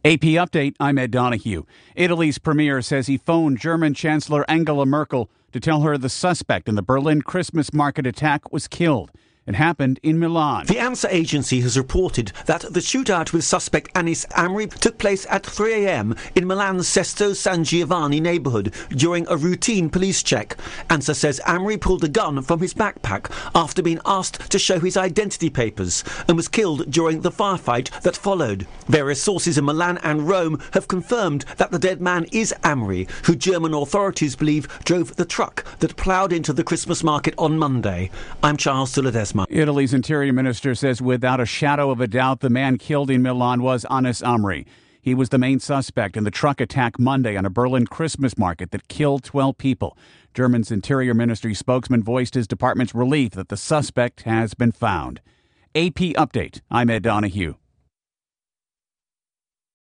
AP Update, I'm Ed Donahue. Italy's premier says he phoned German Chancellor Angela Merkel to tell her the suspect in the Berlin Christmas market attack was killed. It happened in Milan. The ANSA agency has reported that the shootout with suspect Anis Amri took place at 3 a.m. in Milan's Sesto San Giovanni neighbourhood during a routine police check. ANSA says Amri pulled a gun from his backpack after being asked to show his identity papers and was killed during the firefight that followed. Various sources in Milan and Rome have confirmed that the dead man is Amri, who German authorities believe drove the truck that ploughed into the Christmas market on Monday. I'm Charles Ledesma. Italy's interior minister says without a shadow of a doubt the man killed in Milan was Anis Amri. He was the main suspect in the truck attack Monday on a Berlin Christmas market that killed 12 people. Germany's interior ministry spokesman voiced his department's relief that the suspect has been found. AP Update, I'm Ed Donahue.